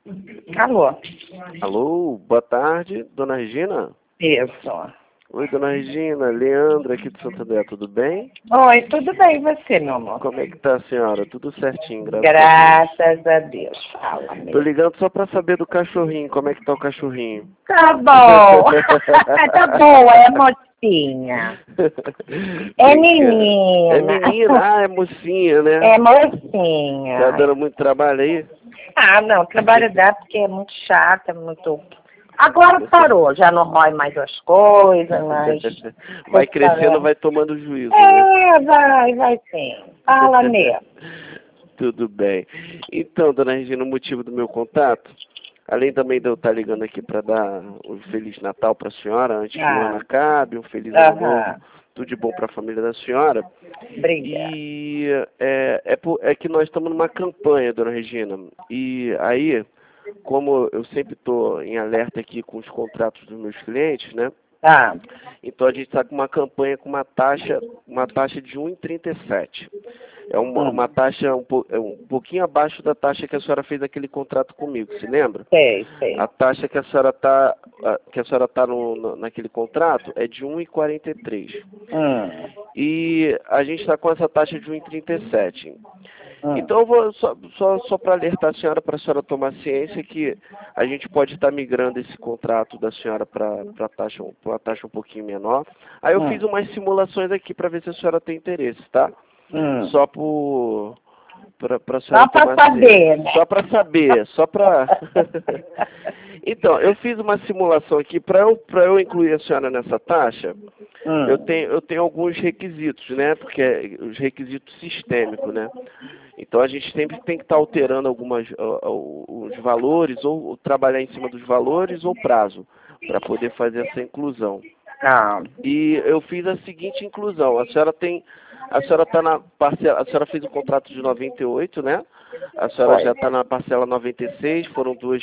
Alô? Alô, boa tarde, dona Regina? Isso. Oi, dona Regina, Leandro aqui de Santo André, tudo bem? Oi, tudo bem e você, meu amor? Como é que tá a senhora? Tudo certinho, graças a Deus. Graças a Deus. Fala, Tô meu. ligando só pra saber do cachorrinho, como é que tá o cachorrinho? Tá bom. Tá boa, é mocinha. É menina. É menina, é mocinha, né? É Tá mocinha. dando muito trabalho aí? Ah, não, trabalho dá porque é muito chata, muito... Agora parou, já não rói mais as coisas, mas... Vai crescendo, vai tomando juízo, né? É, vai sim. Fala mesmo. Tudo bem. Então, dona Regina, o motivo do meu contato, além também de eu estar ligando aqui para dar um Feliz Natal para a senhora, antes que o ano acabe, um Feliz Ano Novo, tudo de bom para a família da senhora. Obrigada. E é que nós estamos numa campanha, dona Regina, e aí, como eu sempre estou em alerta aqui com os contratos dos meus clientes, né? Tá. Então a gente está com uma campanha com uma taxa de 1,37. É uma taxa um pouquinho abaixo da taxa que a senhora fez aquele contrato comigo, se lembra? Sei. A taxa que a senhora tá naquele contrato é de 1,43. E a gente está com essa taxa de 1,37. Então eu vou só para alertar a senhora, para a senhora tomar ciência que a gente pode estar migrando esse contrato da senhora para uma taxa um pouquinho menor. Aí eu fiz umas simulações aqui para ver se a senhora tem interesse, tá? Só para a senhora tomar Saber, né? Só para saber, só para... Então, eu fiz uma simulação aqui para eu incluir a senhora nessa taxa. Eu tenho alguns requisitos, né? Porque os requisitos sistêmicos, né? Então a gente sempre tem que estar alterando os valores, ou trabalhar em cima dos valores ou prazo, para poder fazer essa inclusão. E eu fiz a seguinte inclusão. A senhora tá na parcela, a senhora fez o contrato de 98, né? A senhora já está na parcela 96, foram duas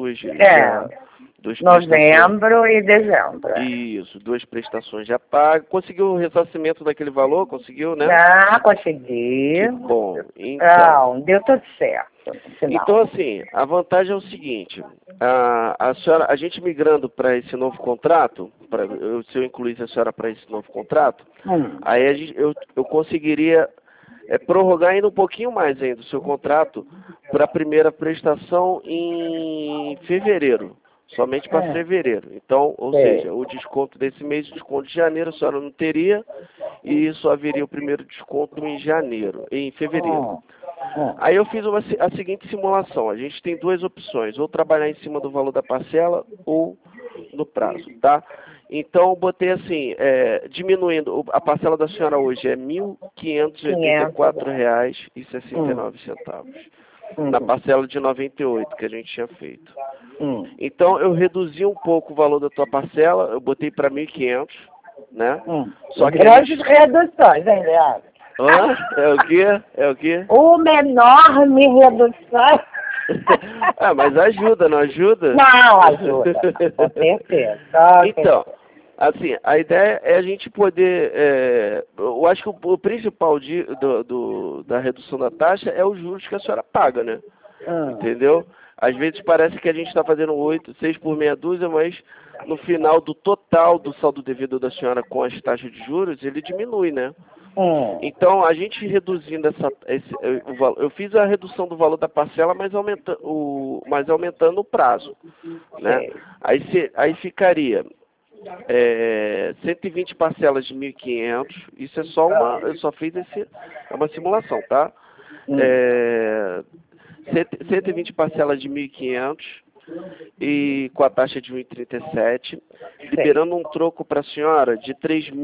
prestações. Novembro e dezembro. Isso, duas prestações já pagas. Conseguiu o ressarcimento daquele valor? Conseguiu, né? Ah, consegui. Que bom. Então, Deu tudo certo. então assim, a vantagem é o seguinte, a gente migrando para esse novo contrato, se eu incluísse a senhora para esse novo contrato, aí eu conseguiria prorrogar ainda um pouquinho mais ainda o seu contrato para a primeira prestação em fevereiro. Somente para fevereiro. Então, ou seja, o desconto desse mês, o desconto de janeiro, a senhora não teria, e só haveria o primeiro desconto em fevereiro. Aí eu fiz a seguinte simulação. A gente tem duas opções, ou trabalhar em cima do valor da parcela ou no prazo, tá? Então, eu botei assim, diminuindo, a parcela da senhora hoje é R$ 1.584,69. Na parcela de 98 que a gente tinha feito. Então, eu reduzi um pouco o valor da tua parcela, eu botei para 1.500, né? Só que grandes reduções, hein, Leandro? É o quê? É o quê? Uma enorme redução. Mas ajuda, não ajuda? Não, ajuda, com certeza. Então, assim, a ideia é a gente poder... eu acho que o principal da redução da taxa é os juros que a senhora paga, né? Entendeu? Às vezes parece que a gente está fazendo 6 por meia dúzia, mas no final do total do saldo devido da senhora com as taxas de juros, ele diminui, né? Então, a gente reduzindo o valor, eu fiz a redução do valor da parcela, mas aumentando o prazo, né? Aí ficaria 120 parcelas de 1.500, isso é só eu só fiz uma simulação, tá? 120 parcelas de 1.500 e com a taxa de 1,37, liberando um troco para a senhora de R$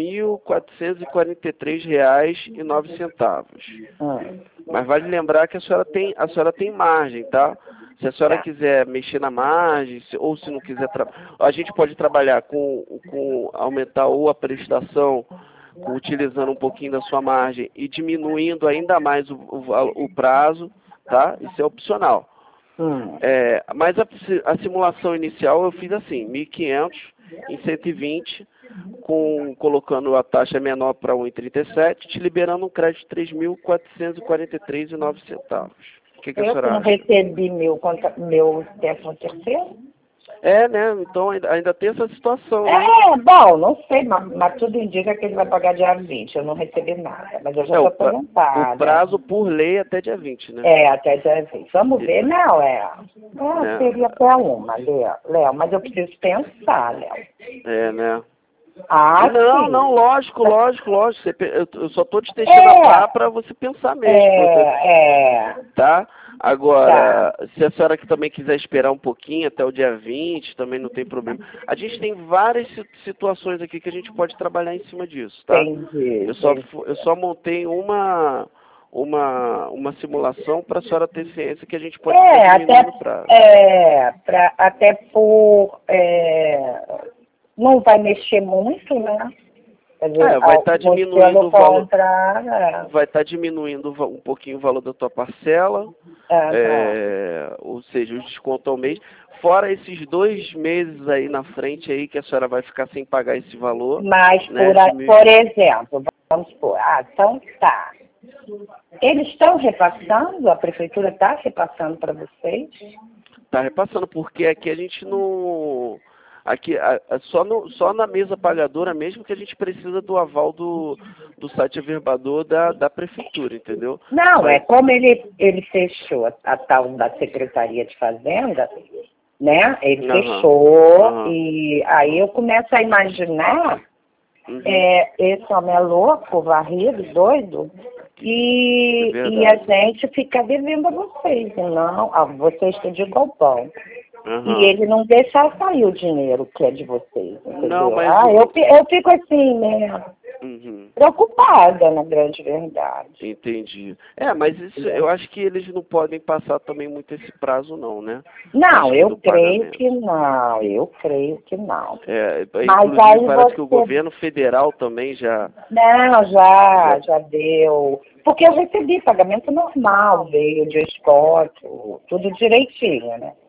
3.443,09. Mas vale lembrar que a senhora tem margem, tá? Se a senhora quiser mexer na margem, ou se não quiser, a gente pode trabalhar com aumentar ou a prestação, utilizando um pouquinho da sua margem e diminuindo ainda mais o prazo, tá? Isso é opcional. Mas a simulação inicial eu fiz assim, 1.500 em 120, colocando a taxa menor para 1,37, te liberando um crédito de R$ 3.443,09. que a Eu senhora não acha? recebi meu 13º. É, né? Então ainda tem essa situação, né? Bom, não sei, mas tudo indica que ele vai pagar dia 20. Eu não recebi nada, mas eu já É, estou o aposentada. prazo por lei é até dia 20, né? Até dia 20. Vamos ver, não, Né? seria até uma, Léo, mas eu preciso pensar, Léo. É, né? Ah, Não, sim. não, lógico. Eu só tô te deixando a par para você pensar mesmo, tá? Tá. Agora, se a senhora que também quiser esperar um pouquinho até o dia 20, também não tem problema. A gente tem várias situações aqui que a gente pode trabalhar em cima disso, tá? Entendi. Eu só montei uma simulação para a senhora ter ciência que a gente pode estar diminuindo o prazo. Até por, não vai mexer muito, né? Quer dizer, Vai estar diminuindo pelo o valor. contrário, Vai estar diminuindo um pouquinho o valor da tua parcela, ou seja, o desconto ao mês. Fora esses 2 meses aí na frente aí que a senhora vai ficar sem pagar esse valor. Mas, Né, por exemplo, vamos supor, então tá. Eles estão repassando, a prefeitura está repassando para vocês? Tá repassando, porque aqui a gente não... Aqui, só na mesa pagadora mesmo que a gente precisa do aval do site averbador da prefeitura, entendeu? Não, Mas, como ele fechou a tal da Secretaria de Fazenda, né? Ele fechou e aí eu começo a imaginar esse homem é louco, varrido, doido, e a gente fica devendo a vocês, e não, a vocês que eu digo ao pão. E ele não deixa sair o dinheiro que é de vocês, entendeu? não, mas eu fico assim, né? Preocupada, na grande verdade. Entendi. Mas isso, eu acho que eles não podem passar também muito esse prazo não, né? Não, eu creio que não, Mas inclusive aí parece que o governo federal também já... Não, já deu. Porque eu recebi pagamento normal, veio de exporto, tudo direitinho, né?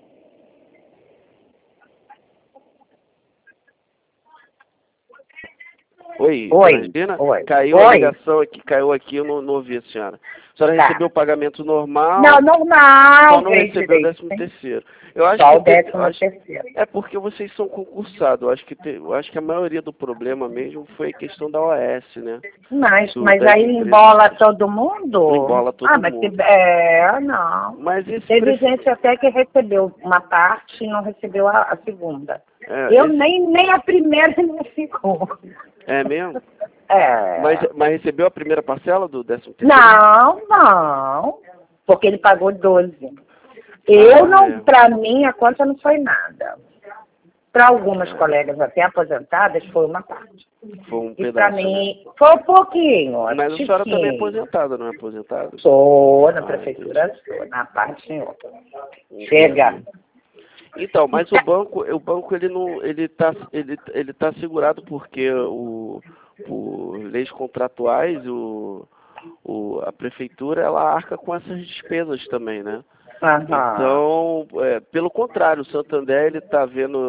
Oi, Regina? Oi. Caiu a ligação aqui, caiu aqui, eu não ouvi a senhora. A senhora recebeu o pagamento normal? Não, normal. Só não recebeu o 13º. Eu acho Só o que 13º. é porque vocês são concursados. Eu acho que a maioria do problema mesmo foi a questão da OS, né? Mas Das aí empresas. embola todo mundo? Embola todo mundo. Não. Mas Teve gente até que recebeu uma parte e não recebeu a segunda. Nem a primeira nem a segunda. É mesmo? Mas recebeu a primeira parcela do 13º? Não. Porque ele pagou 12. Para mim, a conta não foi nada. Para algumas colegas até aposentadas, foi uma parte. Foi um E pedaço. para mim, foi um pouquinho. Mas a senhora também é aposentada, não é aposentada? Sou, na prefeitura, sou, na parte em outra. Chega. Então, mas o banco ele tá segurado porque por leis contratuais a prefeitura ela arca com essas despesas também, né? Então, pelo contrário, o Santander ele tá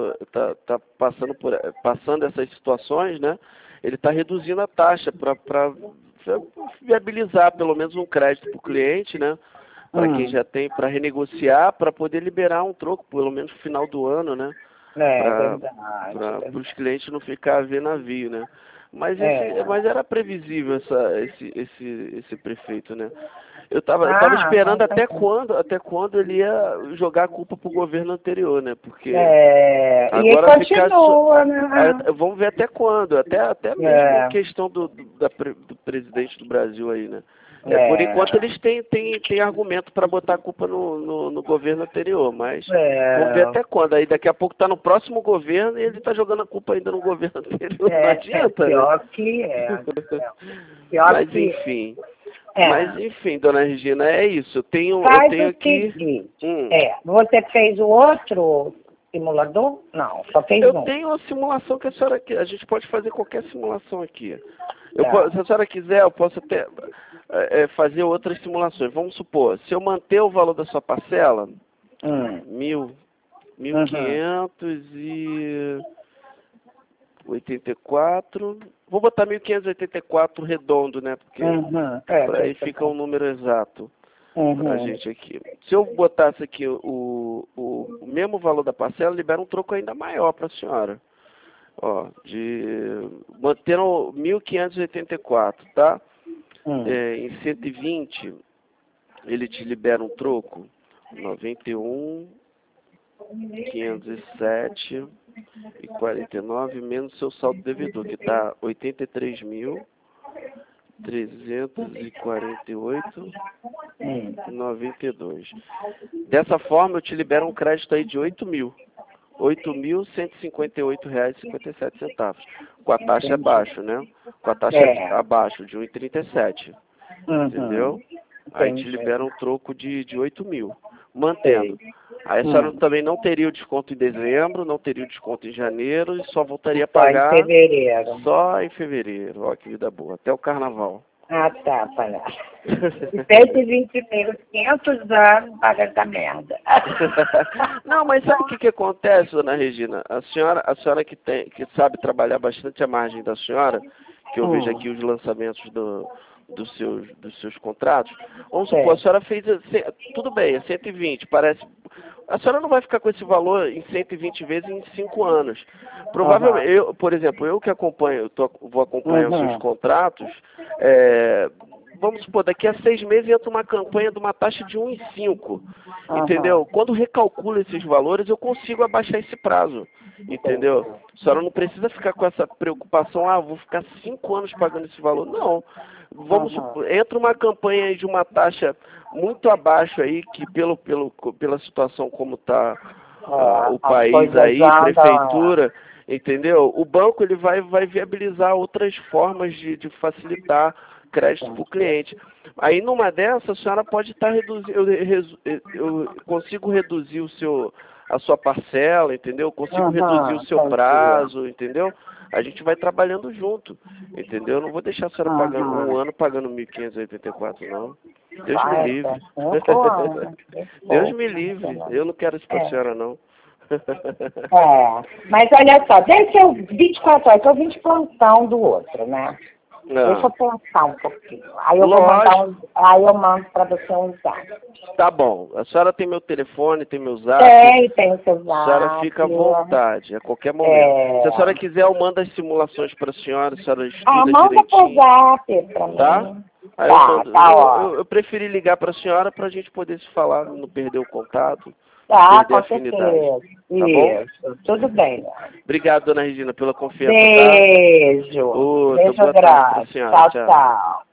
passando essas situações, né? Ele está reduzindo a taxa para viabilizar pelo menos um crédito para o cliente, né? Para quem já tem, para renegociar, para poder liberar um troco, pelo menos no final do ano, né? Para os clientes não ficar a ver navio, né? Mas era previsível esse prefeito, né? Eu tava esperando até quando ele ia jogar a culpa pro governo anterior, né? Porque agora e continua, né? Vamos ver até quando, até mesmo questão do presidente do Brasil aí, né? Por enquanto eles têm argumento para botar a culpa no governo anterior, mas vamos ver até quando. Aí daqui a pouco está no próximo governo e ele está jogando a culpa ainda no governo anterior. Não adianta, pior né? Que é. Mas enfim. Mas enfim, dona Regina, é isso. Eu tenho aqui. Você fez o outro simulador? Não, só fez um. Eu tenho uma simulação que a gente pode fazer qualquer simulação aqui. Se a senhora quiser, eu posso até fazer outras simulações. Vamos supor, se eu manter o valor da sua parcela, 1.584, vou botar 1.584 redondo, né? Porque aí fica um número exato. pra gente aqui. Se eu botasse aqui o mesmo valor da parcela, libera um troco ainda maior para a senhora. Ó, mantendo 1.584, tá? Em 120, ele te libera um troco 91.507,49 menos seu saldo devedor, que está 83.348,92. Dessa forma, eu te libero um crédito aí de 8.000. R$ 8.158,57, com a taxa abaixo, né? Com a taxa abaixo de 1,37, entendeu? Aí te libera um troco de 8.000, mantendo. Aí a senhora também não teria o desconto em dezembro, não teria o desconto em janeiro e só voltaria a pagar só em fevereiro. Só em fevereiro. Ó, que vida boa, até o carnaval. Ah, tá, palhaço. 120 mil, 500 anos, paga essa merda. Não, mas sabe o que acontece, dona Regina? A senhora que sabe trabalhar bastante a margem da senhora, que eu vejo aqui os lançamentos dos seus contratos. Vamos supor, a senhora fez, tudo bem, é 120, parece... A senhora não vai ficar com esse valor em 120 vezes em 5 anos. Provavelmente, por exemplo, eu que acompanho, vou acompanhar os seus contratos, vamos supor, daqui a 6 meses entra uma campanha de uma taxa de 1,5, entendeu? Quando recalculo esses valores, eu consigo abaixar esse prazo, entendeu? A senhora não precisa ficar com essa preocupação, vou ficar 5 anos pagando esse valor. Não. Vamos supor, entra uma campanha de uma taxa muito abaixo aí, que pela situação como está o país aí, prefeitura, entendeu? O banco ele vai viabilizar outras formas de facilitar crédito para o cliente. Aí numa dessas, a senhora pode estar reduzindo, eu consigo reduzir a sua parcela, entendeu? Consigo reduzir o seu prazo, entendeu? A gente vai trabalhando junto, entendeu? Eu não vou deixar a senhora pagando um ano pagando 1.584, não. Deus me livre. Deus me livre. Eu não quero isso para a senhora, não. Mas olha só, deve ser 24 horas, eu vim de plantão do outro, né? Deixa eu pensar um pouquinho. Aí eu mando para você usar. Tá bom. A senhora tem meu telefone, tem meu zap. Tem o seu zap. A senhora fica à vontade, a qualquer momento. Se a senhora quiser, eu mando as simulações para a senhora estuda manda direitinho. por zap para mim. Tá? Aí eu preferi ligar para a senhora para a gente poder se falar, não perder o contato. Com certeza. Tá bom? Tudo bem. Obrigado, dona Regina, pela confiança. Beijo. Tá? Beijo grande. Tchau, tchau.